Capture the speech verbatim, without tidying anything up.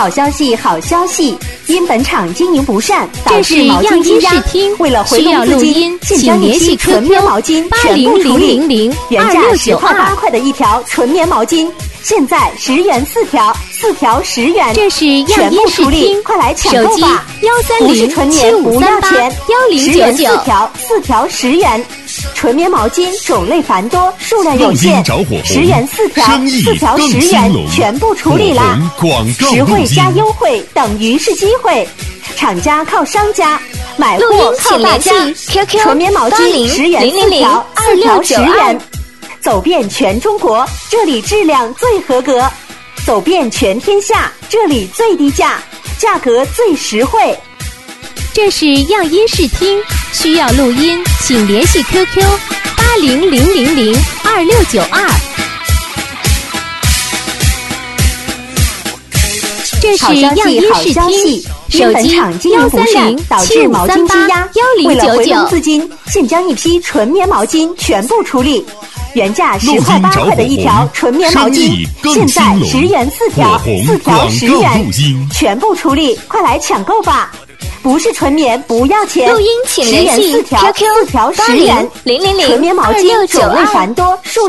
好消息，好消息！因本厂经营不善，导致毛样巾积压， 听为了回笼资金，现将一批纯棉毛巾全部处理。原价十块八块的一条纯棉毛巾，现在十元四条，四条十元。 这是全样音视部处理， 听， 快来抢购吧！ 幺三不是零七纯棉五不要三八钱， 幺零十元九九四。条，四条十元。纯棉毛巾种类繁多，数量有限，十元四条，四条十元，全部处理啦！实惠加优惠等于是机会，厂家靠商家，买录货音靠大家。 请联系 Q Q 纯棉毛巾十元四条，四条十元，走遍全中国，这里质量最合格；走遍全天下，这里最低价，价格最实惠。 这是样音视听，需要录音，请联系 Q Q 八零零零零二六九二。这好消是样息， 音视好消息！ 听，手因本机厂经营不幺三善， 零导七五致毛巾三八积压， 幺零为了回九九。 笼资金，现将一批纯棉毛巾全部处理。原价十块八块的一条纯棉毛巾，现在十元四条，四条十元，全部处理，快来抢购吧！不是纯棉不要钱， 录音请联系十元四条， Q Q 四条八十元零。零零零纯棉毛二六九巾种类二。 繁多，数